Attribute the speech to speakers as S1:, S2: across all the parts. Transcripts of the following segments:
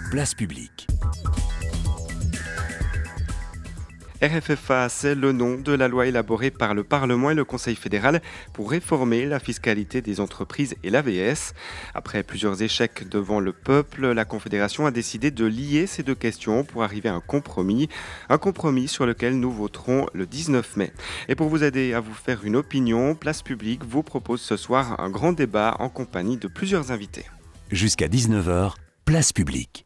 S1: Place publique.
S2: RFFA, c'est le nom de la loi élaborée par le Parlement et le Conseil fédéral pour réformer la fiscalité des entreprises et l'AVS. Après plusieurs échecs devant le peuple, la Confédération a décidé de lier ces deux questions pour arriver à un compromis sur lequel nous voterons le 19 mai. Et pour vous aider à vous faire une opinion, Place publique vous propose ce soir un grand débat en compagnie de plusieurs invités.
S1: Jusqu'à 19h, Place publique.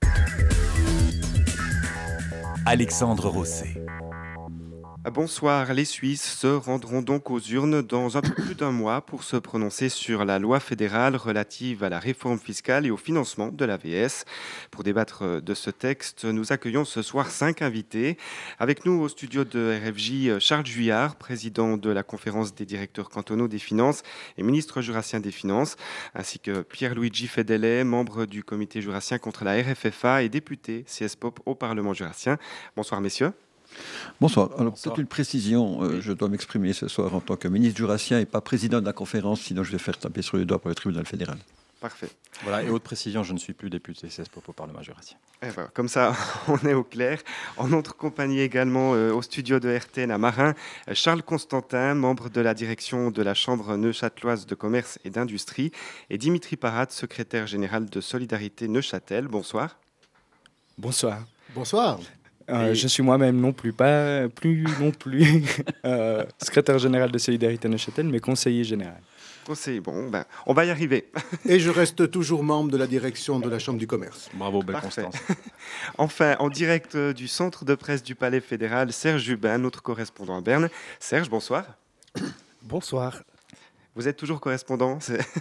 S1: Alexandre Rosset.
S2: Bonsoir, les Suisses se rendront donc aux urnes dans un peu plus d'un mois pour se prononcer sur la loi fédérale relative à la réforme fiscale et au financement de l'AVS. Pour débattre de ce texte, nous accueillons ce soir 5 invités. Avec nous au studio de RFJ, Charles Juillard, président de la conférence des directeurs cantonaux des finances et ministre jurassien des finances, ainsi que Pierre-Luigi Fedele, membre du comité jurassien contre la RFFA et député CS-POP au Parlement jurassien. Bonsoir messieurs.
S3: Bonsoir. Alors peut-être une précision, je dois m'exprimer ce soir en tant que ministre jurassien et pas président de la conférence, sinon je vais faire taper sur les doigts pour le tribunal fédéral.
S2: Parfait.
S4: Voilà, et autre précision, je ne suis plus député CS-POP au Parlement jurassien.
S2: Voilà, comme ça, on est au clair. En notre compagnie également au studio de RTN à Marin, Charles Constantin, membre de la direction de la Chambre neuchâteloise de commerce et d'industrie, et Dimitri Parat, secrétaire général de Solidarité Neuchâtel. Bonsoir.
S5: Bonsoir.
S6: Bonsoir.
S5: Je suis moi-même non plus secrétaire général de Solidarité Neuchâtel, mais conseiller général.
S2: On va y arriver.
S6: Et je reste toujours membre de la direction de la Chambre du commerce.
S4: Bravo, belle Constance.
S2: Enfin, en direct du centre de presse du Palais fédéral, Serge Jubin, notre correspondant à Berne. Serge, bonsoir.
S7: Bonsoir.
S2: Vous êtes toujours correspondant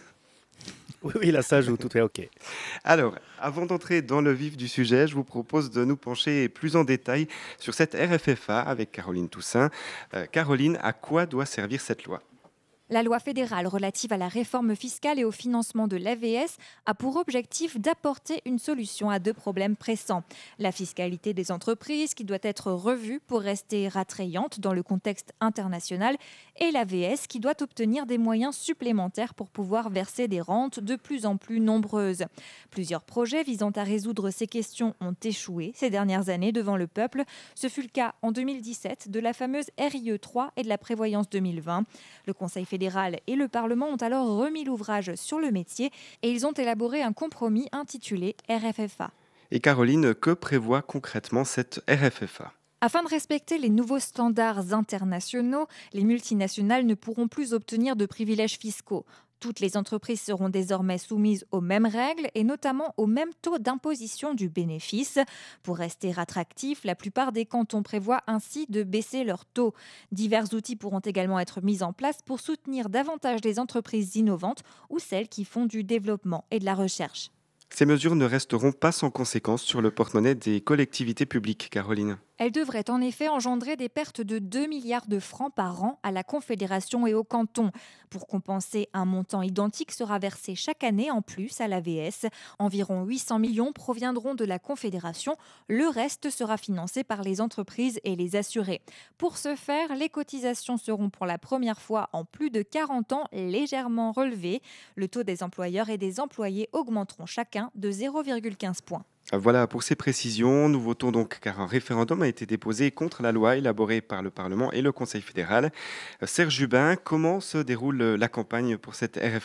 S7: Oui, là, ça joue, tout est OK.
S2: Alors, avant d'entrer dans le vif du sujet, je vous propose de nous pencher plus en détail sur cette RFFA avec Caroline Toussaint. Caroline, à quoi doit servir cette loi ?
S8: La loi fédérale relative à la réforme fiscale et au financement de l'AVS a pour objectif d'apporter une solution à deux problèmes pressants. La fiscalité des entreprises qui doit être revue pour rester attrayante dans le contexte international et l'AVS qui doit obtenir des moyens supplémentaires pour pouvoir verser des rentes de plus en plus nombreuses. Plusieurs projets visant à résoudre ces questions ont échoué ces dernières années devant le peuple. Ce fut le cas en 2017 de la fameuse RIE 3 et de la prévoyance 2020. Le Conseil fédéral et le Parlement ont alors remis l'ouvrage sur le métier et ils ont élaboré un compromis intitulé RFFA.
S2: Et Caroline, que prévoit concrètement cette RFFA ?
S8: Afin de respecter les nouveaux standards internationaux, les multinationales ne pourront plus obtenir de privilèges fiscaux. Toutes les entreprises seront désormais soumises aux mêmes règles et notamment au même taux d'imposition du bénéfice. Pour rester attractifs, la plupart des cantons prévoient ainsi de baisser leur taux. Divers outils pourront également être mis en place pour soutenir davantage les entreprises innovantes ou celles qui font du développement et de la recherche.
S2: Ces mesures ne resteront pas sans conséquences sur le porte-monnaie des collectivités publiques, Caroline.
S8: Elle devrait en effet engendrer des pertes de 2 milliards de francs par an à la Confédération et aux cantons. Pour compenser, un montant identique sera versé chaque année en plus à l'AVS. Environ 800 millions proviendront de la Confédération. Le reste sera financé par les entreprises et les assurés. Pour ce faire, les cotisations seront pour la première fois en plus de 40 ans légèrement relevées. Le taux des employeurs et des employés augmenteront chacun de 0,15 points.
S2: Voilà pour ces précisions. Nous votons donc car un référendum a été déposé contre la loi élaborée par le Parlement et le Conseil fédéral. Serge Jubin, comment se déroule la campagne pour cette RFFA ?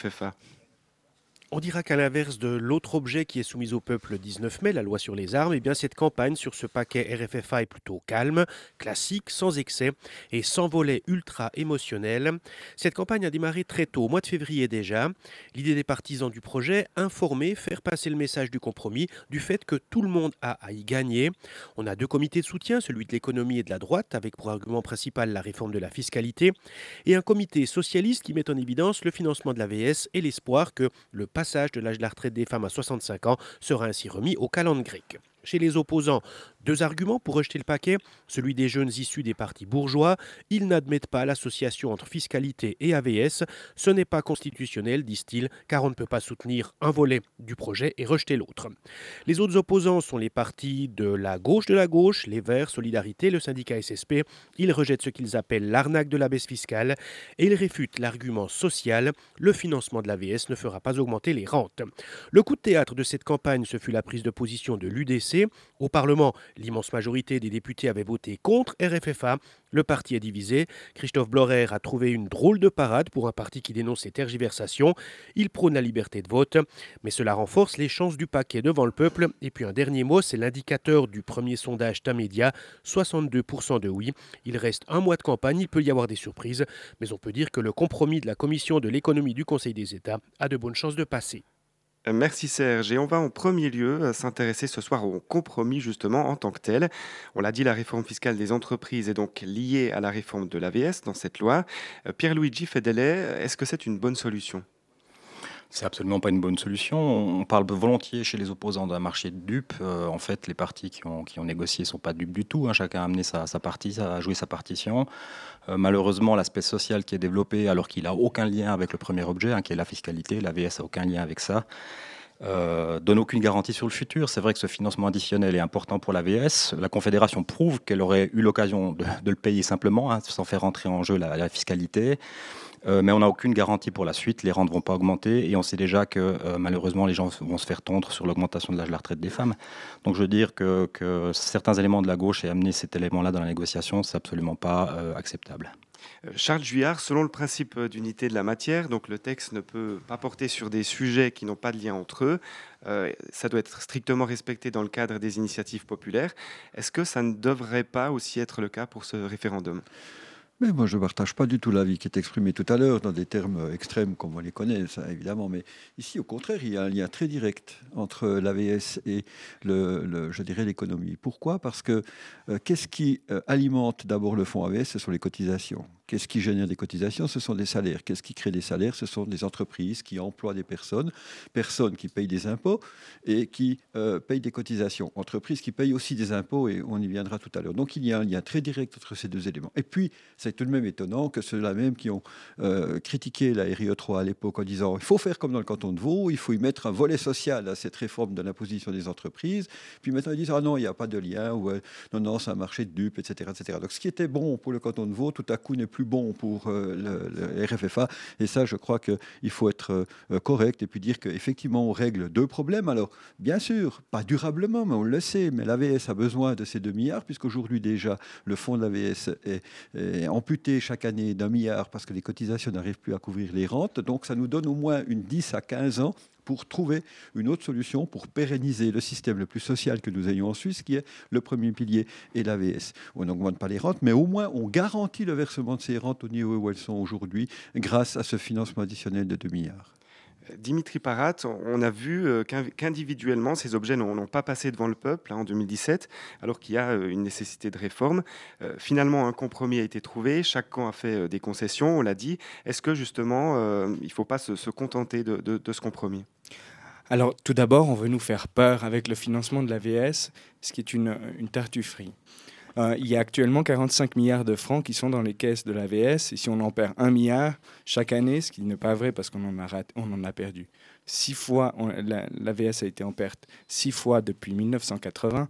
S7: On dira qu'à l'inverse de l'autre objet qui est soumis au peuple le 19 mai, la loi sur les armes, eh bien cette campagne sur ce paquet RFFA est plutôt calme, classique, sans excès et sans volet ultra émotionnel. Cette campagne a démarré très tôt, au mois de février déjà. L'idée des partisans du projet, informer, faire passer le message du compromis, du fait que tout le monde a à y gagner. On a deux comités de soutien, celui de l'économie et de la droite, avec pour argument principal la réforme de la fiscalité, et un comité socialiste qui met en évidence le financement de l'AVS et l'espoir que le passage de l'âge de la retraite des femmes à 65 ans sera ainsi remis au calendrier grec. Chez les opposants, 2 arguments pour rejeter le paquet. Celui des jeunes issus des partis bourgeois. Ils n'admettent pas l'association entre fiscalité et AVS. Ce n'est pas constitutionnel, disent-ils, car on ne peut pas soutenir un volet du projet et rejeter l'autre. Les autres opposants sont les partis de la gauche, les Verts, Solidarité, le syndicat SSP. Ils rejettent ce qu'ils appellent l'arnaque de la baisse fiscale et ils réfutent l'argument social. Le financement de l'AVS ne fera pas augmenter les rentes. Le coup de théâtre de cette campagne, ce fut la prise de position de l'UDC. Au Parlement, l'immense majorité des députés avait voté contre RFFA. Le parti est divisé. Christophe Blorer a trouvé une drôle de parade pour un parti qui dénonce ces tergiversations. Il prône la liberté de vote, mais cela renforce les chances du paquet devant le peuple. Et puis un dernier mot, c'est l'indicateur du premier sondage Tamedia, 62% de oui. Il reste un mois de campagne, il peut y avoir des surprises, mais on peut dire que le compromis de la Commission de l'économie du Conseil des États a de bonnes chances de passer.
S2: Merci Serge. Et on va en premier lieu s'intéresser ce soir au compromis justement en tant que tel. On l'a dit, la réforme fiscale des entreprises est donc liée à la réforme de l'AVS dans cette loi. Pierluigi Fedele, est-ce que c'est une bonne solution ?
S4: C'est absolument pas une bonne solution. On parle volontiers chez les opposants d'un marché de dupes. En fait, les partis qui ont négocié ne sont pas dupes du tout. Chacun a amené sa partie, a joué sa partition. Malheureusement, l'aspect social qui est développé, alors qu'il n'a aucun lien avec le premier objet, qui est la fiscalité, l'AVS n'a aucun lien avec ça, donne aucune garantie sur le futur. C'est vrai que ce financement additionnel est important pour l'AVS. La Confédération prouve qu'elle aurait eu l'occasion de le payer simplement, sans faire entrer en jeu la fiscalité. Mais on n'a aucune garantie pour la suite. Les rentes ne vont pas augmenter et on sait déjà que malheureusement les gens vont se faire tondre sur l'augmentation de l'âge de la retraite des femmes. Donc je veux dire que certains éléments de la gauche aient amené cet élément-là dans la négociation, c'est absolument pas acceptable.
S2: Charles Juillard, selon le principe d'unité de la matière, donc le texte ne peut pas porter sur des sujets qui n'ont pas de lien entre eux. Ça doit être strictement respecté dans le cadre des initiatives populaires. Est-ce que ça ne devrait pas aussi être le cas pour ce référendum ?
S3: Mais moi, je ne partage pas du tout l'avis qui est exprimé tout à l'heure dans des termes extrêmes comme on les connaît, ça, évidemment. Mais ici, au contraire, il y a un lien très direct entre l'AVS et je dirais, l'économie. Pourquoi ? Parce que qu'est-ce qui alimente d'abord le fonds AVS ? Ce sont les cotisations. Qu'est-ce qui génère des cotisations ? Ce sont des salaires. Qu'est-ce qui crée des salaires ? Ce sont des entreprises qui emploient des personnes qui payent des impôts et qui payent des cotisations. Entreprises qui payent aussi des impôts et on y viendra tout à l'heure. Donc il y a un lien très direct entre ces deux éléments. Et puis, c'est tout de même étonnant que ceux-là même qui ont critiqué la RIE3 à l'époque en disant il faut faire comme dans le canton de Vaud, il faut y mettre un volet social à cette réforme de l'imposition des entreprises. Puis maintenant ils disent ah non, il n'y a pas de lien, ou non, c'est un marché de dupes, etc., etc. Donc ce qui était bon pour le canton de Vaud, tout à coup n'est plus bon pour le RFFA. Et ça, je crois qu'il faut être correct et puis dire qu'effectivement, on règle deux problèmes. Alors, bien sûr, pas durablement, mais on le sait, mais l'AVS a besoin de ces 2 milliards, puisqu'aujourd'hui déjà, le fonds de l'AVS est amputé chaque année d'1 milliard parce que les cotisations n'arrivent plus à couvrir les rentes. Donc, ça nous donne au moins 10 à 15 ans pour trouver une autre solution pour pérenniser le système le plus social que nous ayons en Suisse, qui est le premier pilier et l'AVS. On n'augmente pas les rentes, mais au moins on garantit le versement de ces rentes au niveau où elles sont aujourd'hui grâce à ce financement additionnel de 2 milliards.
S2: Dimitri Parat, on a vu qu'individuellement, ces objets n'ont pas passé devant le peuple en 2017, alors qu'il y a une nécessité de réforme. Finalement, un compromis a été trouvé, chaque camp a fait des concessions, on l'a dit. Est-ce que justement, il ne faut pas se contenter de ce compromis ?
S5: Alors, tout d'abord, on veut nous faire peur avec le financement de l'AVS, ce qui est une tartufferie. Il y a actuellement 45 milliards de francs qui sont dans les caisses de l'AVS. Et si on en perd 1 milliard chaque année, ce qui n'est pas vrai parce qu'on en a perdu 6 fois, l'AVS a été en perte 6 fois depuis 1980.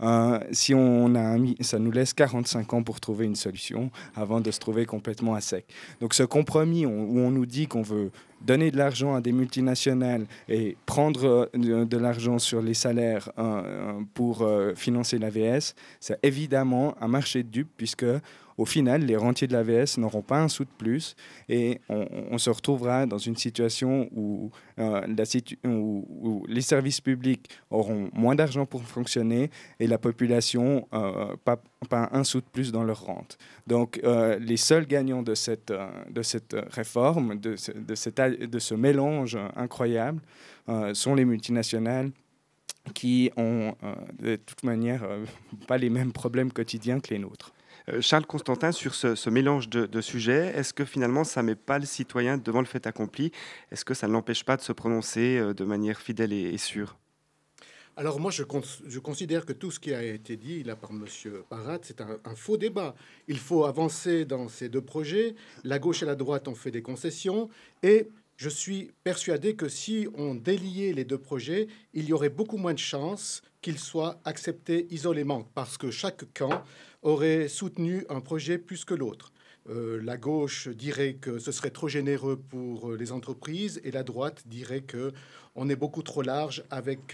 S5: Si on a ça nous laisse 45 ans pour trouver une solution avant de se trouver complètement à sec. Donc ce compromis où on nous dit qu'on veut donner de l'argent à des multinationales et prendre de l'argent sur les salaires pour financer l'AVS, c'est évidemment un marché de dupes puisque au final, les rentiers de l'AVS n'auront pas un sou de plus et on se retrouvera dans une situation où les services publics auront moins d'argent pour fonctionner et la population pas un sou de plus dans leur rente. Donc, les seuls gagnants de cette réforme, de ce mélange incroyable, sont les multinationales qui ont de toute manière pas les mêmes problèmes quotidiens que les nôtres.
S2: Charles Constantin, sur ce mélange de sujets, est-ce que finalement ça ne met pas le citoyen devant le fait accompli ? Est-ce que ça ne l'empêche pas de se prononcer de manière fidèle et sûre ?
S6: Alors moi, je considère que tout ce qui a été dit là par Monsieur Parat, c'est un faux débat. Il faut avancer dans ces deux projets. La gauche et la droite ont fait des concessions et je suis persuadé que si on déliait les deux projets, il y aurait beaucoup moins de chances qu'ils soient acceptés isolément parce que chaque camp aurait soutenu un projet plus que l'autre. La gauche dirait que ce serait trop généreux pour les entreprises et la droite dirait que on est beaucoup trop large avec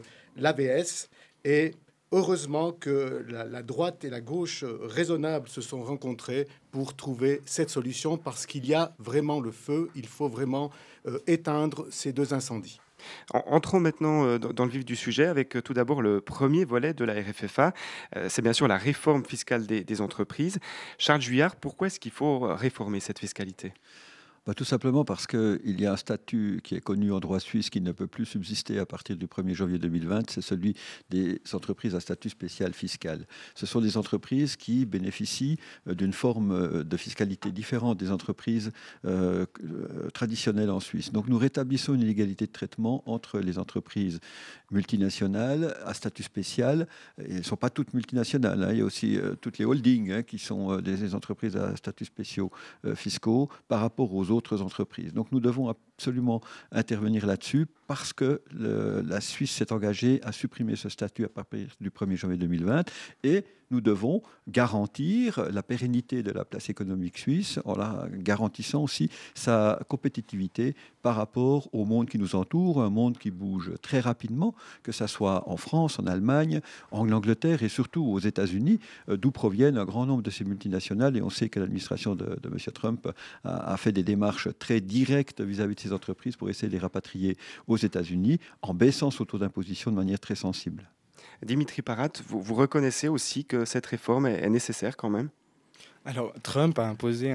S6: l'AVS. Et heureusement que la droite et la gauche raisonnables se sont rencontrées pour trouver cette solution parce qu'il y a vraiment le feu, il faut vraiment éteindre ces deux incendies.
S2: Entrons maintenant dans le vif du sujet avec tout d'abord le premier volet de la RFFA. C'est bien sûr la réforme fiscale des entreprises. Charles Juillard, pourquoi est-ce qu'il faut réformer cette fiscalité ?
S3: Tout simplement parce qu'il y a un statut qui est connu en droit suisse qui ne peut plus subsister à partir du 1er janvier 2020, c'est celui des entreprises à statut spécial fiscal. Ce sont des entreprises qui bénéficient d'une forme de fiscalité différente des entreprises traditionnelles en Suisse. Donc nous rétablissons une égalité de traitement entre les entreprises multinationales à statut spécial. Et elles ne sont pas toutes multinationales, hein. Il y a aussi toutes les holdings qui sont des entreprises à statut spéciaux fiscaux par rapport aux autres entreprises. Donc nous devons absolument intervenir là-dessus parce que la Suisse s'est engagée à supprimer ce statut à partir du 1er janvier 2020 et nous devons garantir la pérennité de la place économique suisse en la garantissant aussi sa compétitivité par rapport au monde qui nous entoure, un monde qui bouge très rapidement, que ce soit en France, en Allemagne, en Angleterre et surtout aux États-Unis, d'où proviennent un grand nombre de ces multinationales. Et on sait que l'administration de M. Trump a fait des démarches très directes vis-à-vis de ces entreprises pour essayer de les rapatrier aux États-Unis en baissant ce taux d'imposition de manière très sensible.
S2: Dimitri Parat, vous reconnaissez aussi que cette réforme est nécessaire quand même ?
S5: Alors, Trump impose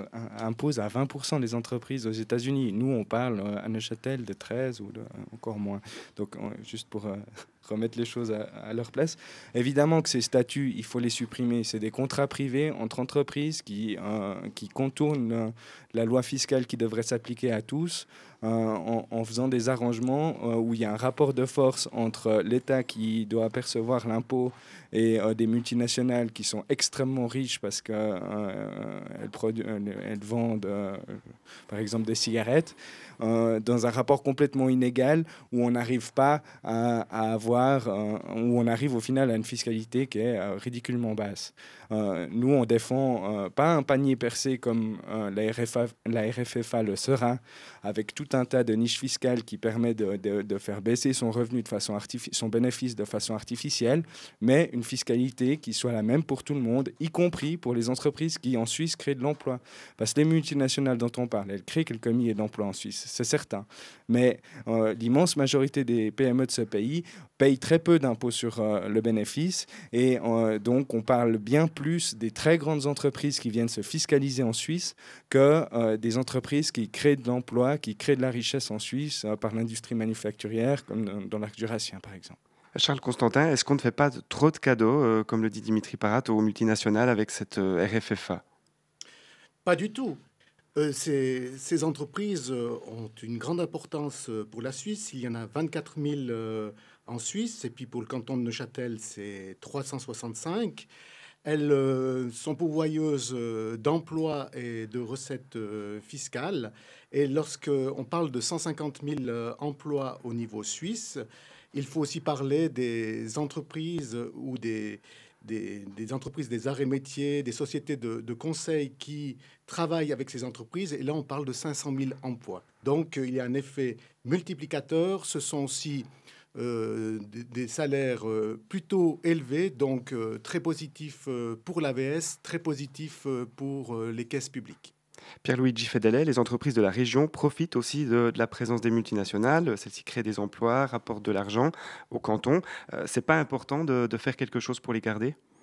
S5: à 20% des entreprises aux États-Unis. Nous, on parle à Neuchâtel de 13 ou encore moins. Donc, juste pour remettre les choses à leur place. Évidemment que ces statuts, il faut les supprimer. C'est des contrats privés entre entreprises qui contournent la loi fiscale qui devrait s'appliquer à tous en faisant des arrangements où il y a un rapport de force entre l'État qui doit percevoir l'impôt et des multinationales qui sont extrêmement riches parce qu'elles vendent, par exemple, des cigarettes, dans un rapport complètement inégal où on n'arrive pas à avoir, où on arrive au final à une fiscalité qui est ridiculement basse. Nous, on défend pas un panier percé comme la RFFA le sera, avec tout un tas de niches fiscales qui permettent de faire baisser son revenu son bénéfice de façon artificielle, mais une fiscalité qui soit la même pour tout le monde, y compris pour les entreprises qui en Suisse créent de l'emploi. Parce que les multinationales dont on parle, elles créent quelques milliers d'emplois en Suisse, c'est certain. Mais l'immense majorité des PME de ce pays payent très peu d'impôts sur le bénéfice et donc on parle bien plus des très grandes entreprises qui viennent se fiscaliser en Suisse que des entreprises qui créent de l'emploi, qui créent de la richesse en Suisse par l'industrie manufacturière, comme dans l'arc jurassien par exemple.
S2: Charles Constantin, est-ce qu'on ne fait pas trop de cadeaux, comme le dit Dimitri Parat, aux multinationales avec cette RFFA ?
S6: Pas du tout. Ces entreprises ont une grande importance pour la Suisse. Il y en a 24 000 en Suisse, et puis pour le canton de Neuchâtel, c'est 365. Elles sont pourvoyeuses d'emplois et de recettes fiscales. Et lorsqu'on parle de 150 000 emplois au niveau suisse, il faut aussi parler des entreprises ou des entreprises, des arts et métiers, des sociétés de conseil qui travaillent avec ces entreprises. Et là, on parle de 500 000 emplois. Donc, il y a un effet multiplicateur. Ce sont aussi des salaires plutôt élevés, donc très positifs pour l'AVS, très positifs pour les caisses publiques.
S2: Pierluigi Fedele, les entreprises de la région profitent aussi de la présence des multinationales. Celles-ci créent des emplois, rapportent de l'argent au canton. C'est pas important de faire quelque chose pour les garder ?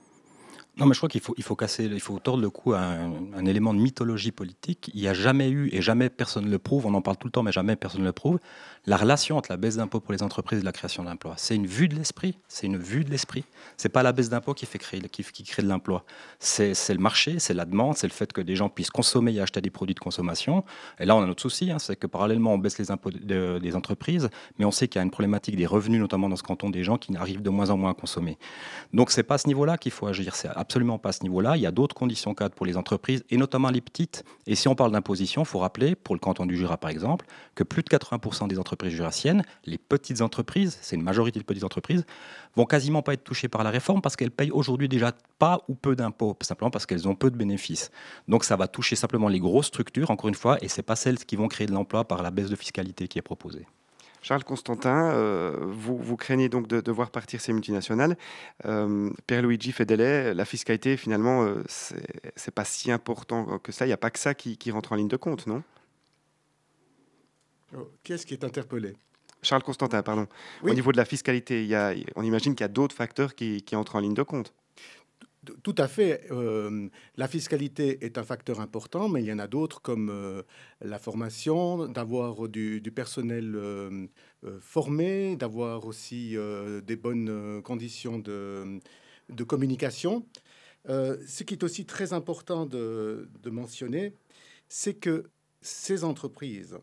S4: Non, mais je crois il faut tordre le cou à un élément de mythologie politique. Il n'y a jamais eu, et jamais personne ne le prouve, on en parle tout le temps, mais jamais personne ne le prouve, la relation entre la baisse d'impôts pour les entreprises et la création d'emplois. C'est une vue de l'esprit. C'est une vue de l'esprit. C'est pas la baisse d'impôts qui crée de l'emploi. C'est le marché, c'est la demande, c'est le fait que des gens puissent consommer et acheter des produits de consommation. Et là, on a un autre souci, c'est que parallèlement, on baisse les impôts des entreprises, mais on sait qu'il y a une problématique des revenus, notamment dans ce canton, des gens qui arrivent de moins en moins à consommer. Donc, c'est pas à ce niveau-là qu'il faut agir. C'est absolument pas à ce niveau-là. Il y a d'autres conditions cadres pour les entreprises, et notamment les petites. Et si on parle d'imposition, il faut rappeler, pour le canton du Jura par exemple, que plus de 80% des entreprises jurassiennes, les petites entreprises, c'est une majorité de petites entreprises, vont quasiment pas être touchées par la réforme parce qu'elles payent aujourd'hui déjà pas ou peu d'impôts, simplement parce qu'elles ont peu de bénéfices. Donc ça va toucher simplement les grosses structures, encore une fois, et c'est pas celles qui vont créer de l'emploi par la baisse de fiscalité qui est proposée.
S2: Charles Constantin, vous craignez donc de voir partir ces multinationales. Pierluigi Fedele, la fiscalité, finalement, c'est pas si important que ça. Il n'y a pas que ça qui rentre en ligne de compte, non?
S6: Qui est-ce qui est interpellé?
S2: Charles Constantin, pardon.
S6: Oui.
S2: Au niveau de la fiscalité, on imagine qu'il y a d'autres facteurs qui entrent en ligne de compte.
S6: Tout à fait. La fiscalité est un facteur important, mais il y en a d'autres comme la formation, d'avoir du personnel formé, d'avoir aussi des bonnes conditions de communication. Ce qui est aussi très important de mentionner, c'est que ces entreprises,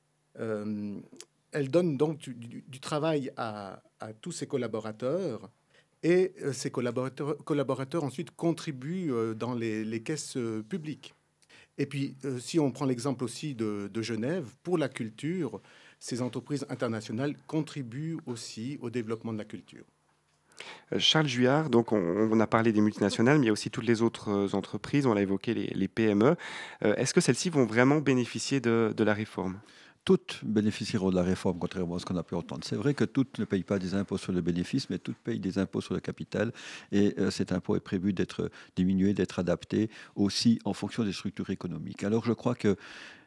S6: elles donnent donc du travail à tous ces collaborateurs. Et ces collaborateurs ensuite contribuent dans les caisses publiques. Et puis, si on prend l'exemple aussi de Genève, pour la culture, ces entreprises internationales contribuent aussi au développement de la culture.
S2: Charles Juillard, donc on a parlé des multinationales, mais il y a aussi toutes les autres entreprises, on l'a évoqué, les PME. Est-ce que celles-ci vont vraiment bénéficier de la réforme ?
S3: Toutes bénéficieront de la réforme, contrairement à ce qu'on a pu entendre. C'est vrai que toutes ne payent pas des impôts sur le bénéfice, mais toutes payent des impôts sur le capital. Et cet impôt est prévu d'être diminué, d'être adapté aussi en fonction des structures économiques. Alors je crois que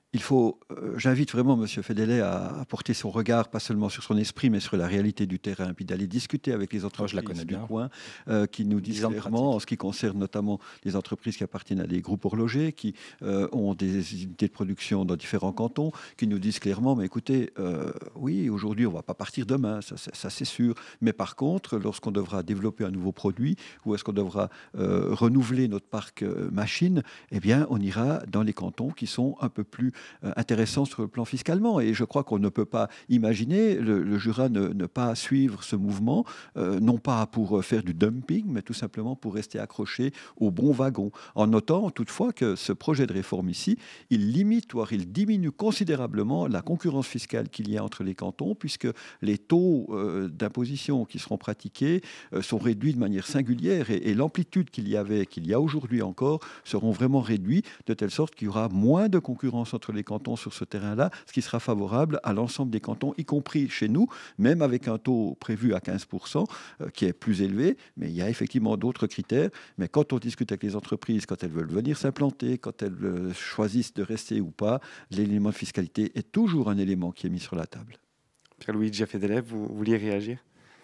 S3: j'invite vraiment M. Fedele à porter son regard, pas seulement sur son esprit, mais sur la réalité du terrain, puis d'aller discuter avec les entreprises du coin, qui nous disent clairement, en ce qui concerne notamment les entreprises qui appartiennent à des groupes horlogers, qui ont des unités de production dans différents cantons, qui nous disent clairement, mais écoutez, oui, aujourd'hui, on ne va pas partir demain, ça c'est sûr, mais par contre, lorsqu'on devra développer un nouveau produit, ou est-ce qu'on devra renouveler notre parc machine, eh bien, on ira dans les cantons qui sont un peu plus intéressant sur le plan fiscalement. Et je crois qu'on ne peut pas imaginer le Jura ne pas suivre ce mouvement, non pas pour faire du dumping, mais tout simplement pour rester accroché au bon wagon. En notant toutefois que ce projet de réforme ici, il limite, voire il diminue considérablement la concurrence fiscale qu'il y a entre les cantons, puisque les taux d'imposition qui seront pratiqués sont réduits de manière singulière et l'amplitude qu'il y a aujourd'hui encore, seront vraiment réduits de telle sorte qu'il y aura moins de concurrence entre les cantons sur ce terrain-là, ce qui sera favorable à l'ensemble des cantons, y compris chez nous, même avec un taux prévu à 15%, qui est plus élevé, mais il y a effectivement d'autres critères. Mais quand on discute avec les entreprises, quand elles veulent venir s'implanter, quand elles choisissent de rester ou pas, l'élément de fiscalité est toujours un élément qui est mis sur la table.
S2: Pierluigi Fedele, vous vouliez réagir ?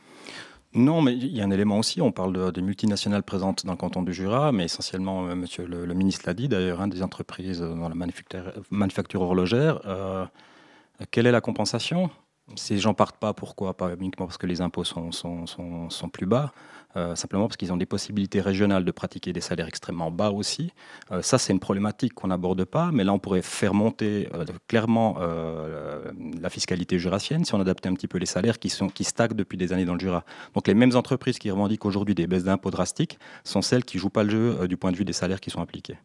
S4: Non, mais il y a un élément aussi, on parle des multinationales présentes dans le canton du Jura, mais essentiellement, monsieur le ministre l'a dit d'ailleurs, des entreprises dans la manufacture horlogère. Quelle est la compensation ? Ces gens partent pas, pourquoi ? Pas uniquement parce que les impôts sont plus bas, simplement parce qu'ils ont des possibilités régionales de pratiquer des salaires extrêmement bas aussi. Ça, c'est une problématique qu'on n'aborde pas, mais là, on pourrait faire monter clairement la fiscalité jurassienne si on adaptait un petit peu les salaires qui stagnent depuis des années dans le Jura. Donc les mêmes entreprises qui revendiquent aujourd'hui des baisses d'impôts drastiques sont celles qui ne jouent pas le jeu du point de vue des salaires qui sont appliqués.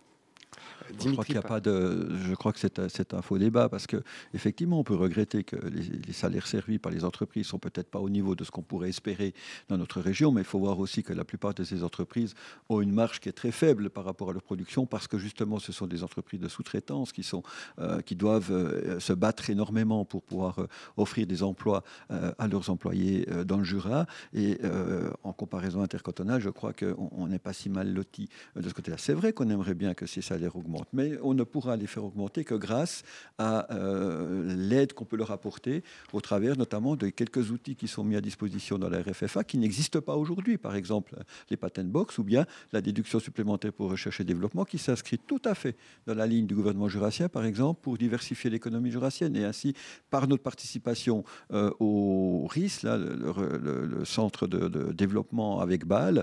S3: Je crois que c'est un faux débat parce que effectivement, on peut regretter que les salaires servis par les entreprises sont peut-être pas au niveau de ce qu'on pourrait espérer dans notre région, mais il faut voir aussi que la plupart de ces entreprises ont une marge qui est très faible par rapport à leur production parce que justement, ce sont des entreprises de sous-traitance qui doivent se battre énormément pour pouvoir offrir des emplois à leurs employés dans le Jura. Et en comparaison intercantonale, je crois qu'on n'est pas si mal loti de ce côté-là. C'est vrai qu'on aimerait bien que ces salaires augmentent. augmentent. Mais on ne pourra les faire augmenter que grâce à l'aide qu'on peut leur apporter au travers notamment de quelques outils qui sont mis à disposition dans la RFFA qui n'existent pas aujourd'hui. Par exemple, les patent box ou bien la déduction supplémentaire pour recherche et développement qui s'inscrit tout à fait dans la ligne du gouvernement jurassien, par exemple, pour diversifier l'économie jurassienne. Et ainsi, par notre participation au RIS, là, le centre de développement avec Bâle,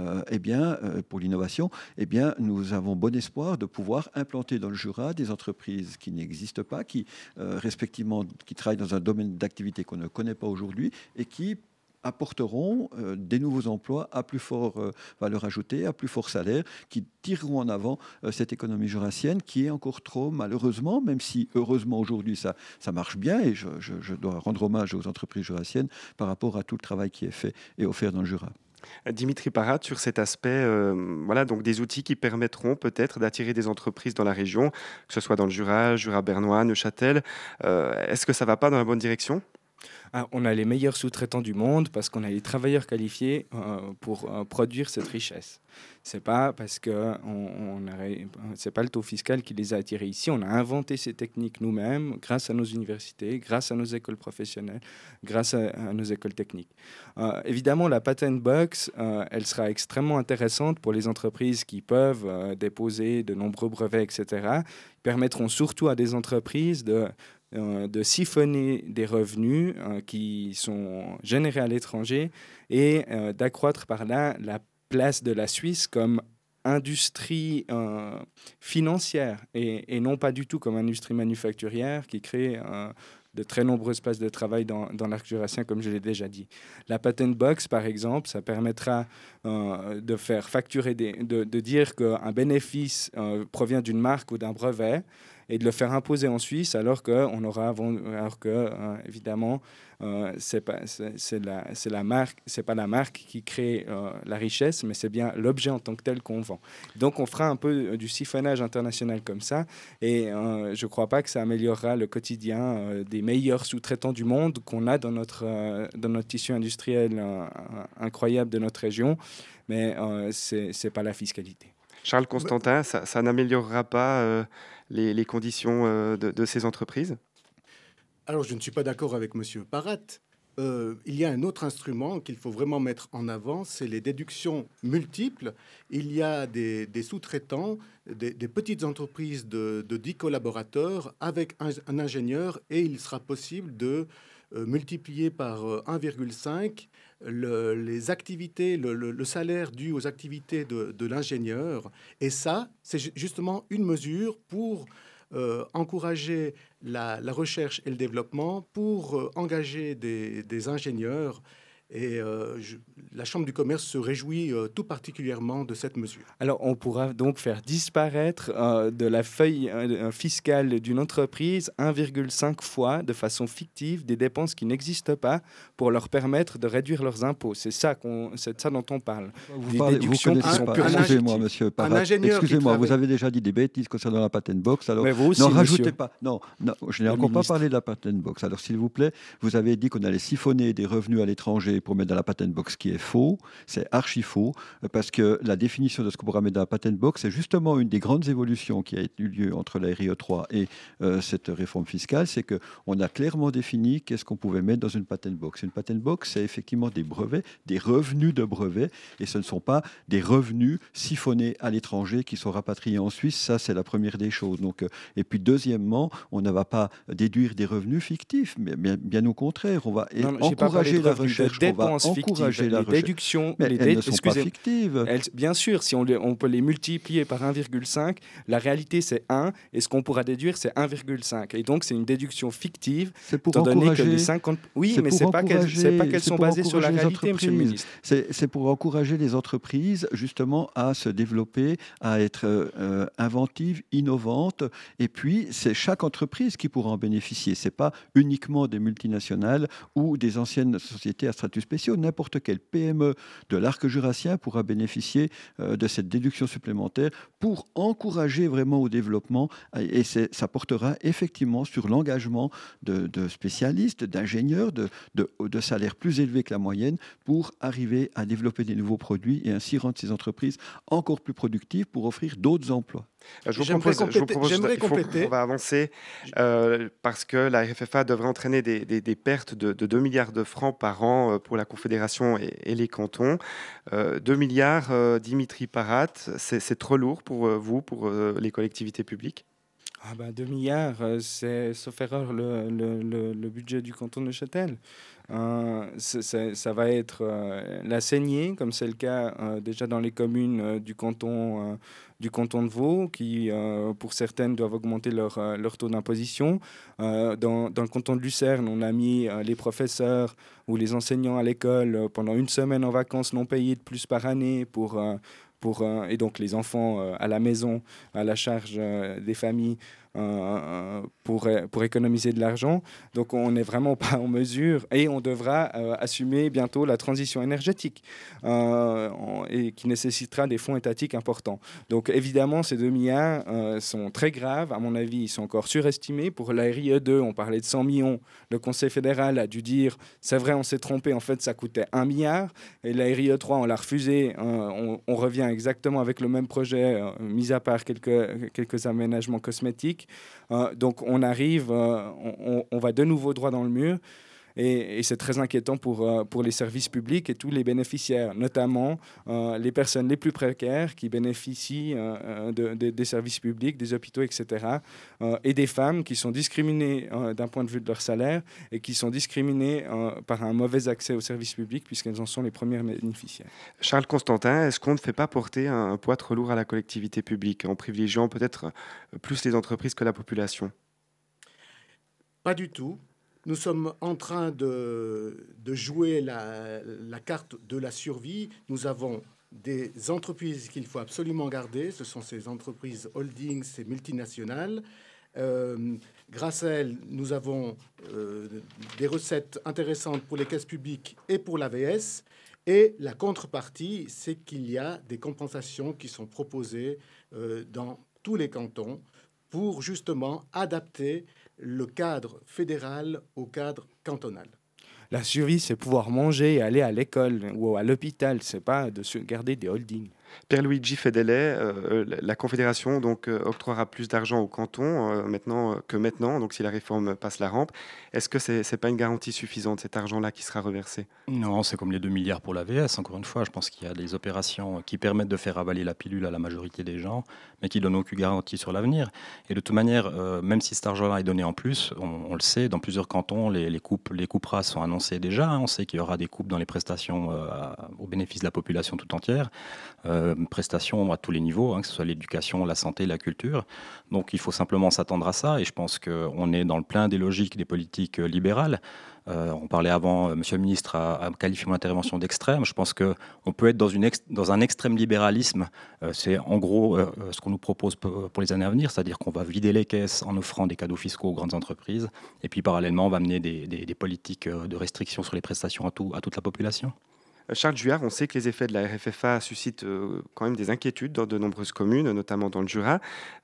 S3: pour l'innovation, nous avons bon espoir de pouvoir implanter dans le Jura des entreprises qui n'existent pas, qui respectivement qui travaillent dans un domaine d'activité qu'on ne connaît pas aujourd'hui et qui apporteront des nouveaux emplois à plus forte valeur ajoutée, à plus fort salaire, qui tireront en avant cette économie jurassienne qui est encore trop, malheureusement, même si heureusement aujourd'hui ça marche bien, et je dois rendre hommage aux entreprises jurassiennes par rapport à tout le travail qui est fait et offert dans le Jura.
S2: Dimitri Parat, sur cet aspect, donc des outils qui permettront peut-être d'attirer des entreprises dans la région, que ce soit dans le Jura bernois, Neuchâtel. Est-ce que ça ne va pas dans la bonne direction ?
S5: On a les meilleurs sous-traitants du monde parce qu'on a les travailleurs qualifiés pour produire cette richesse. C'est pas parce que c'est pas le taux fiscal qui les a attirés ici. On a inventé ces techniques nous-mêmes grâce à nos universités, grâce à nos écoles professionnelles, grâce à nos écoles techniques. Évidemment, la patent box, elle sera extrêmement intéressante pour les entreprises qui peuvent déposer de nombreux brevets, etc. Ils permettront surtout à des entreprises de siphonner des revenus qui sont générés à l'étranger et d'accroître par là la place de la Suisse comme industrie financière et non pas du tout comme industrie manufacturière qui crée de très nombreuses places de travail dans l'arc jurassien, comme je l'ai déjà dit. La patent box, par exemple, ça permettra de faire facturer, de dire qu'un bénéfice provient d'une marque ou d'un brevet et de le faire imposer en Suisse, alors que évidemment, c'est pas la marque qui crée la richesse, mais c'est bien l'objet en tant que tel qu'on vend. Donc, on fera un peu du siphonnage international comme ça, et je ne crois pas que ça améliorera le quotidien des meilleurs sous-traitants du monde qu'on a dans notre tissu industriel incroyable de notre région, mais c'est pas la fiscalité.
S2: Charles Constantin, ça n'améliorera pas les conditions de ces entreprises ?
S6: Alors, je ne suis pas d'accord avec M. Parat. Il y a un autre instrument qu'il faut vraiment mettre en avant, c'est les déductions multiples. Il y a des sous-traitants, des petites entreprises de 10 collaborateurs avec un ingénieur, et il sera possible de multiplier par 1,5 les activités, le salaire dû aux activités de l'ingénieur. Et ça, c'est justement une mesure pour encourager la recherche et le développement, pour engager des ingénieurs. Et la Chambre du commerce se réjouit tout particulièrement de cette mesure.
S5: Alors, on pourra donc faire disparaître de la feuille fiscale d'une entreprise 1,5 fois de façon fictive des dépenses qui n'existent pas pour leur permettre de réduire leurs impôts. C'est ça dont on parle.
S3: Vous connaissez pas. Excusez-moi, monsieur Parat. Excusez-moi, vous avez déjà dit des bêtises concernant la patent box. Alors,
S5: mais vous aussi,
S3: n'en rajoutez
S5: monsieur.
S3: pas. Non, je n'ai encore pas parlé de la patent box. Alors, s'il vous plaît, vous avez dit qu'on allait siphonner des revenus à l'étranger pour mettre dans la patent box, qui est faux. C'est archi faux, parce que la définition de ce qu'on pourra mettre dans la patent box, c'est justement une des grandes évolutions qui a eu lieu entre la RIE 3 et cette réforme fiscale, c'est qu'on a clairement défini qu'est-ce qu'on pouvait mettre dans une patent box. Une patent box, c'est effectivement des brevets, des revenus de brevets, et ce ne sont pas des revenus siphonnés à l'étranger qui sont rapatriés en Suisse. Ça, c'est la première des choses. Donc, et puis, deuxièmement, on ne va pas déduire des revenus fictifs, mais bien au contraire, on va encourager la recherche. On va encourager la recherche.
S5: Déductions,
S3: mais elles ne sont pas fictives.
S5: Bien sûr, si on peut les multiplier par 1,5, la réalité c'est 1, et ce qu'on pourra déduire c'est 1,5. Et donc c'est une déduction fictive.
S3: C'est pour encourager.
S5: Les 50... Oui, mais c'est pas qu'elles sont basées sur la réalité, monsieur le ministre.
S3: C'est pour encourager les entreprises justement à se développer, à être inventives, innovantes. Et puis c'est chaque entreprise qui pourra en bénéficier. C'est pas uniquement des multinationales ou des anciennes sociétés à statut spéciaux. N'importe quelle PME de l'arc jurassien pourra bénéficier de cette déduction supplémentaire pour encourager vraiment au développement, et ça portera effectivement sur l'engagement de spécialistes, d'ingénieurs, de salaires plus élevés que la moyenne pour arriver à développer des nouveaux produits et ainsi rendre ces entreprises encore plus productives pour offrir d'autres emplois.
S6: J'aimerais compléter.
S2: On va avancer parce que la RFFA devrait entraîner des pertes de 2 milliards de francs par an pour la Confédération et les cantons. 2 milliards, Dimitri Parat, c'est trop lourd pour vous, pour les collectivités publiques?
S5: 2 milliards, c'est, sauf erreur, le budget du canton de Neuchâtel. Ça va être la saignée, comme c'est le cas déjà dans les communes du canton de Vaud, qui, pour certaines, doivent augmenter leur taux d'imposition. Dans le canton de Lucerne, on a mis les professeurs ou les enseignants à l'école pendant une semaine en vacances non payées de plus par année et donc les enfants à la maison, à la charge des familles, pour économiser de l'argent. Donc on n'est vraiment pas en mesure, et on devra assumer bientôt la transition énergétique et qui nécessitera des fonds étatiques importants. Donc évidemment, ces 2 milliards sont très graves. À mon avis, ils sont encore surestimés. Pour la RIE 2, on parlait de 100 millions. Le Conseil fédéral a dû dire, c'est vrai, on s'est trompé, en fait, ça coûtait 1 milliard. Et la RIE 3, on l'a refusé. On revient exactement avec le même projet, mis à part quelques aménagements cosmétiques. Donc on arrive, on va de nouveau droit dans le mur. Et c'est très inquiétant pour les services publics et tous les bénéficiaires, notamment les personnes les plus précaires qui bénéficient des services publics, des hôpitaux, etc. Et des femmes qui sont discriminées d'un point de vue de leur salaire et qui sont discriminées par un mauvais accès aux services publics puisqu'elles en sont les premières bénéficiaires.
S2: Charles Constantin, est-ce qu'on ne fait pas porter un poids trop lourd à la collectivité publique en privilégiant peut-être plus les entreprises que la population?
S6: Pas du tout. Nous sommes en train de jouer la carte de la survie. Nous avons des entreprises qu'il faut absolument garder. Ce sont ces entreprises holdings, ces multinationales. Grâce à elles, nous avons des recettes intéressantes pour les caisses publiques et pour l'AVS. Et la contrepartie, c'est qu'il y a des compensations qui sont proposées dans tous les cantons pour justement adapter le cadre fédéral au cadre cantonal.
S5: La survie, c'est pouvoir manger et aller à l'école ou à l'hôpital. C'est pas de se garder des holdings.
S2: Pierluigi Fedelè, la Confédération donc, octroiera plus d'argent au canton maintenant, donc si la réforme passe la rampe. Est-ce que ce n'est pas une garantie suffisante, cet argent-là qui sera reversé?
S4: Non, c'est comme les 2 milliards pour l'AVS. Encore une fois, je pense qu'il y a des opérations qui permettent de faire avaler la pilule à la majorité des gens, mais qui ne donnent aucune garantie sur l'avenir. Et de toute manière, même si cet argent-là est donné en plus, on le sait, dans plusieurs cantons, les coupes rases sont annoncées déjà. On sait qu'il y aura des coupes dans les prestations au bénéfice de la population tout entière. Prestations à tous les niveaux, que ce soit l'éducation, la santé, la culture. Donc il faut simplement s'attendre à ça et je pense qu'on est dans le plein des logiques des politiques libérales. On parlait avant, Monsieur le ministre a qualifié mon intervention d'extrême. Je pense qu'on peut être dans un extrême libéralisme. C'est en gros ce qu'on nous propose pour les années à venir, c'est-à-dire qu'on va vider les caisses en offrant des cadeaux fiscaux aux grandes entreprises et puis parallèlement on va amener des politiques de restriction sur les prestations à toute la population.
S2: Charles Juillard, on sait que les effets de la RFFA suscitent quand même des inquiétudes dans de nombreuses communes, notamment dans le Jura.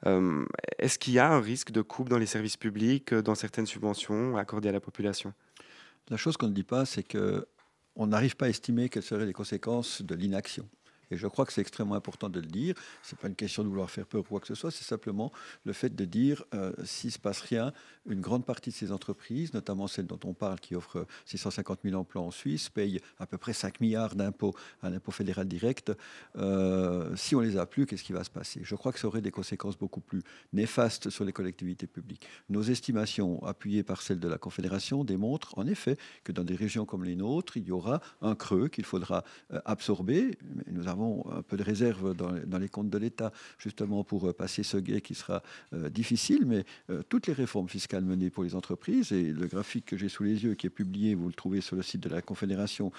S2: Est-ce qu'il y a un risque de coupe dans les services publics, dans certaines subventions accordées à la population?
S3: La chose qu'on ne dit pas, c'est qu'on n'arrive pas à estimer quelles seraient les conséquences de l'inaction. Et je crois que c'est extrêmement important de le dire. Ce n'est pas une question de vouloir faire peur ou quoi que ce soit, c'est simplement le fait de dire s'il ne se passe rien, une grande partie de ces entreprises, notamment celles dont on parle qui offrent 650 000 emplois en Suisse, payent à peu près 5 milliards d'impôts à l'impôt fédéral direct. Si on ne les a plus, qu'est-ce qui va se passer? Je crois que ça aurait des conséquences beaucoup plus néfastes sur les collectivités publiques. Nos estimations, appuyées par celles de la Confédération, démontrent en effet que dans des régions comme les nôtres, il y aura un creux qu'il faudra absorber. Mais nous avons un peu de réserve dans les comptes de l'État, justement pour passer ce gué qui sera difficile, mais toutes les réformes fiscales menées pour les entreprises, et le graphique que j'ai sous les yeux, qui est publié, vous le trouvez sur le site de la Confédération,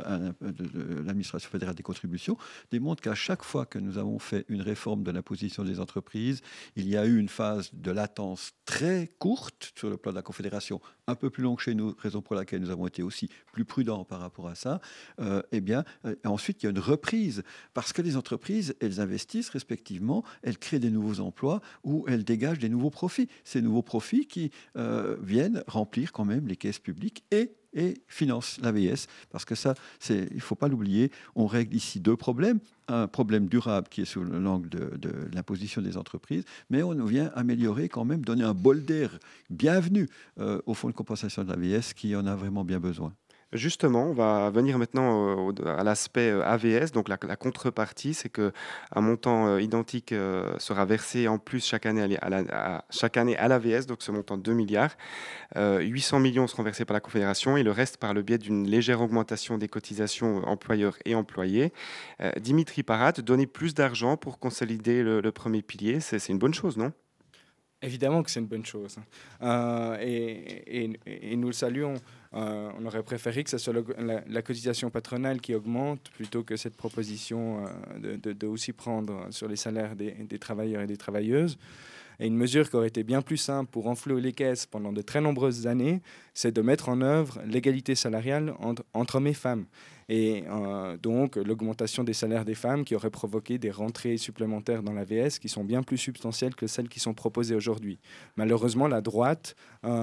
S3: de l'administration fédérale des contributions, démontre qu'à chaque fois que nous avons fait une réforme de l'imposition des entreprises, il y a eu une phase de latence très courte sur le plan de la Confédération, un peu plus longue chez nous, raison pour laquelle nous avons été aussi plus prudents par rapport à ça. Ensuite, il y a une reprise, parce que les entreprises, elles investissent respectivement, elles créent des nouveaux emplois ou elles dégagent des nouveaux profits. Ces nouveaux profits qui viennent remplir quand même les caisses publiques et et finance l'AVS, parce que ça, il ne faut pas l'oublier, on règle ici deux problèmes. Un problème durable qui est sous l'angle de l'imposition des entreprises, mais on vient améliorer quand même, donner un bol d'air bienvenu au fonds de compensation de l'AVS qui en a vraiment bien besoin.
S2: Justement, on va venir maintenant à l'aspect AVS. Donc la contrepartie, c'est qu'un montant identique sera versé en plus chaque année chaque année à l'AVS, donc ce montant de 2 milliards. 800 millions seront versés par la Confédération et le reste par le biais d'une légère augmentation des cotisations employeurs et employés. Dimitri Parat, donner plus d'argent pour consolider le premier pilier, c'est une bonne chose, non ?
S5: Évidemment que c'est une bonne chose. Et nous le saluons. On aurait préféré que ce soit la cotisation patronale qui augmente plutôt que cette proposition de aussi prendre sur les salaires des travailleurs et des travailleuses. Et une mesure qui aurait été bien plus simple pour enflouer les caisses pendant de très nombreuses années, c'est de mettre en œuvre l'égalité salariale entre hommes et femmes. Et donc l'augmentation des salaires des femmes qui aurait provoqué des rentrées supplémentaires dans l'AVS qui sont bien plus substantielles que celles qui sont proposées aujourd'hui. Malheureusement, la droite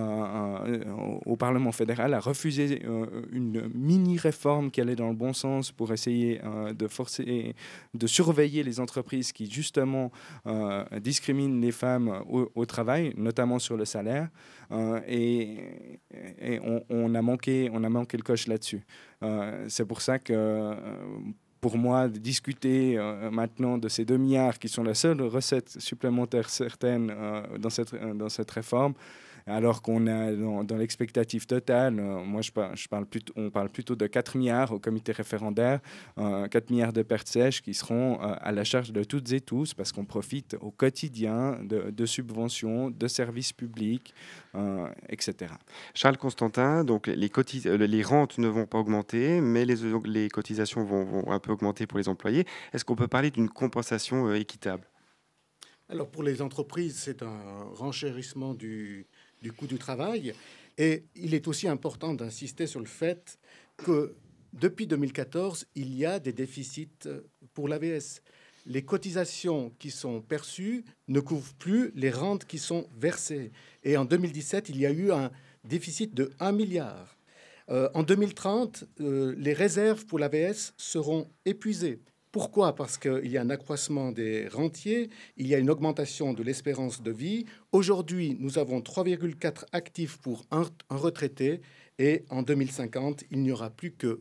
S5: au Parlement fédéral a refusé une mini-réforme qui allait dans le bon sens pour essayer de surveiller les entreprises qui justement discriminent les femmes au travail, notamment sur le salaire. Et on a manqué le coche là-dessus. C'est pour ça que, pour moi, de discuter maintenant de ces 2 milliards qui sont la seule recette supplémentaire certaine dans cette réforme, alors qu'on est dans l'expectative totale. Moi, on parle plutôt de 4 milliards au comité référendaire, 4 milliards de pertes sèches qui seront à la charge de toutes et tous, parce qu'on profite au quotidien de subventions, de services publics, etc.
S2: Charles Constantin, donc les rentes ne vont pas augmenter, mais les cotisations vont un peu augmenter pour les employés. Est-ce qu'on peut parler d'une compensation équitable ?
S6: Alors pour les entreprises, c'est un renchérissement du coût du travail. Et il est aussi important d'insister sur le fait que depuis 2014, il y a des déficits pour l'AVS. Les cotisations qui sont perçues ne couvrent plus les rentes qui sont versées. Et en 2017, il y a eu un déficit de 1 milliard. En 2030, les réserves pour l'AVS seront épuisées. Pourquoi ? Parce qu'il y a un accroissement des rentiers, il y a une augmentation de l'espérance de vie. Aujourd'hui, nous avons 3,4 actifs pour un retraité et en 2050, il n'y aura plus que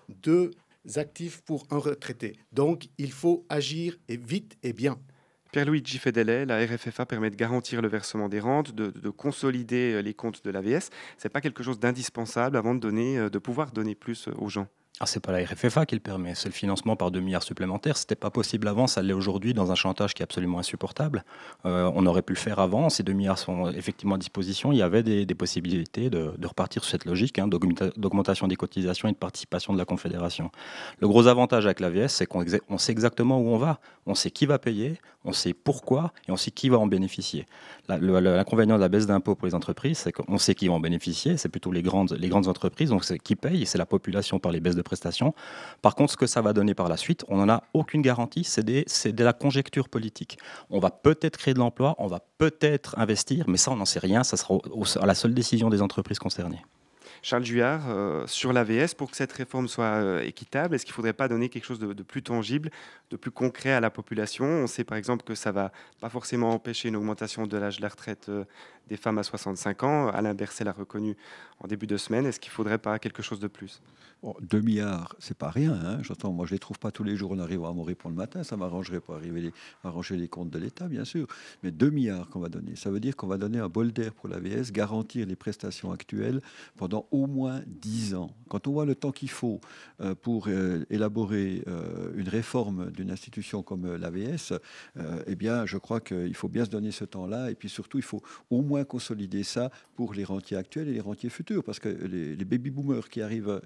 S6: 2 actifs pour un retraité. Donc, il faut agir et vite et bien.
S2: Pierluigi Fedele, la RFFA permet de garantir le versement des rentes, de consolider les comptes de l'AVS. Ce n'est pas quelque chose d'indispensable avant de pouvoir donner plus aux gens.
S4: Ah, c'est pas la RFFA qui le permet, c'est le financement par 2 milliards supplémentaires. C'était pas possible avant, ça l'est aujourd'hui dans un chantage qui est absolument insupportable. On aurait pu le faire avant, ces 2 milliards sont effectivement à disposition. Il y avait des possibilités de repartir sur cette logique d'augmentation des cotisations et de participation de la Confédération. Le gros avantage avec l'AVS, c'est qu'on sait exactement où on va. On sait qui va payer, on sait pourquoi et on sait qui va en bénéficier. L'inconvénient de la baisse d'impôts pour les entreprises, c'est qu'on sait qui va en bénéficier, c'est plutôt les grandes entreprises, donc c'est qui paye, c'est la population par les baisses de prestations. Par contre, ce que ça va donner par la suite, on n'en a aucune garantie, c'est de la conjecture politique. On va peut-être créer de l'emploi, on va peut-être investir, mais ça, on n'en sait rien, ça sera à la seule décision des entreprises concernées.
S2: Charles Juillard, sur l'AVS, pour que cette réforme soit équitable, est-ce qu'il ne faudrait pas donner quelque chose de plus tangible, de plus concret à la population ? On sait par exemple que ça ne va pas forcément empêcher une augmentation de l'âge de la retraite des femmes à 65 ans. Alain Berset l'a reconnu en début de semaine. Est-ce qu'il ne faudrait pas quelque chose de plus ?
S3: 2 milliards, c'est pas rien. Hein. J'entends, moi, je les trouve pas tous les jours en arrivant à mon répondre le matin. Ça m'arrangerait pour arranger les comptes de l'État, bien sûr. Mais 2 milliards qu'on va donner, ça veut dire qu'on va donner un bol d'air pour l'AVS, garantir les prestations actuelles pendant au moins 10 ans. Quand on voit le temps qu'il faut pour élaborer une réforme d'une institution comme l'AVS, eh bien, je crois qu'il faut bien se donner ce temps-là. Et puis surtout, il faut au moins consolider ça pour les rentiers actuels et les rentiers futurs. Parce que les baby-boomers qui arriveront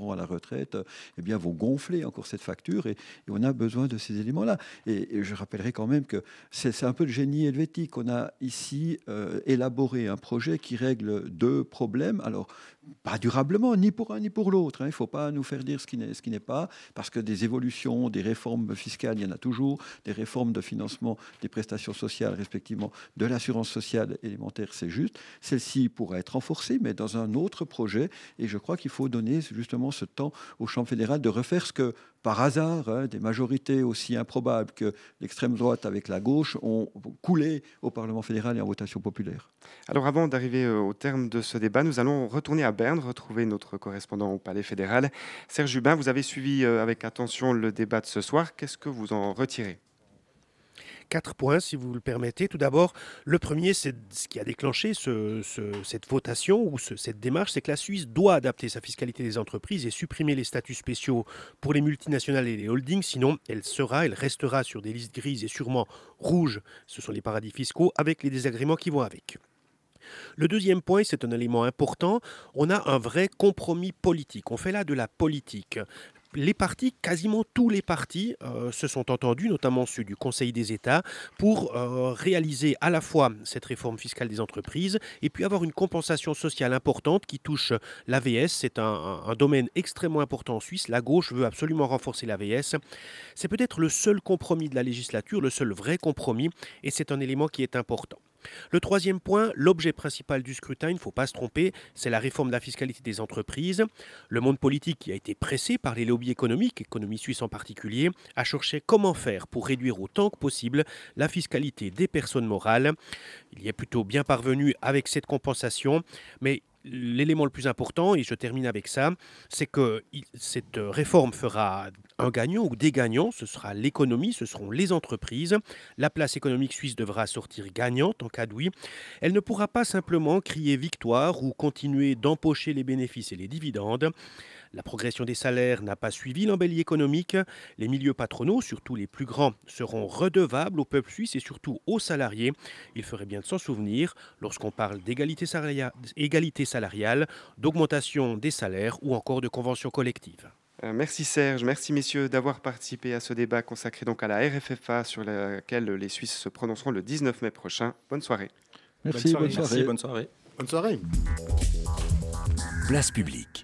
S3: à la retraite, eh bien, vont gonfler encore cette facture et on a besoin de ces éléments-là. Et je rappellerai quand même que c'est un peu le génie helvétique. On a ici élaboré un projet qui règle deux problèmes. Alors, pas durablement, ni pour un ni pour l'autre. Il ne faut pas nous faire dire ce qui n'est pas, parce que des évolutions, des réformes fiscales, il y en a toujours, des réformes de financement des prestations sociales, respectivement, de l'assurance sociale élémentaire, c'est juste. Celle-ci pourra être renforcée, mais dans un autre projet. Et je crois qu'il faut donner justement ce temps aux chambres fédérales de refaire ce que, par hasard, des majorités aussi improbables que l'extrême droite avec la gauche ont coulé au Parlement fédéral et en votation populaire.
S2: Alors avant d'arriver au terme de ce débat, nous allons retourner à Berne, retrouver notre correspondant au Palais fédéral. Serge Hubin, vous avez suivi avec attention le débat de ce soir. Qu'est-ce que vous en retirez ?
S7: 4 points, si vous le permettez. Tout d'abord, le premier, c'est ce qui a déclenché cette votation ou cette démarche, c'est que la Suisse doit adapter sa fiscalité des entreprises et supprimer les statuts spéciaux pour les multinationales et les holdings. Sinon, elle restera sur des listes grises et sûrement rouges. Ce sont les paradis fiscaux avec les désagréments qui vont avec. Le deuxième point, c'est un élément important, on a un vrai compromis politique. On fait là de la politique. Les partis, quasiment tous les partis, se sont entendus, notamment ceux du Conseil des États, pour réaliser à la fois cette réforme fiscale des entreprises et puis avoir une compensation sociale importante qui touche l'AVS. C'est un domaine extrêmement important en Suisse. La gauche veut absolument renforcer l'AVS. C'est peut-être le seul compromis de la législature, le seul vrai compromis, et c'est un élément qui est important. Le troisième point, l'objet principal du scrutin, il ne faut pas se tromper, c'est la réforme de la fiscalité des entreprises. Le monde politique, qui a été pressé par les lobbies économiques, économie suisse en particulier, a cherché comment faire pour réduire autant que possible la fiscalité des personnes morales. Il y est plutôt bien parvenu avec cette compensation, mais l'élément le plus important, et je termine avec ça, c'est que cette réforme fera un gagnant ou des gagnants, ce sera l'économie, ce seront les entreprises. La place économique suisse devra sortir gagnante en cas de oui. Elle ne pourra pas simplement crier victoire ou continuer d'empocher les bénéfices et les dividendes. La progression des salaires n'a pas suivi l'embellie économique. Les milieux patronaux, surtout les plus grands, seront redevables au peuple suisse et surtout aux salariés. Il ferait bien de s'en souvenir lorsqu'on parle d'égalité salariale, d'augmentation des salaires ou encore de conventions collectives.
S2: Merci Serge, merci messieurs d'avoir participé à ce débat consacré donc à la RFFA sur laquelle les Suisses se prononceront le 19 mai prochain. Bonne soirée.
S3: Merci, bonne soirée.
S4: Merci, bonne soirée.
S6: Bonne soirée.
S1: Place publique.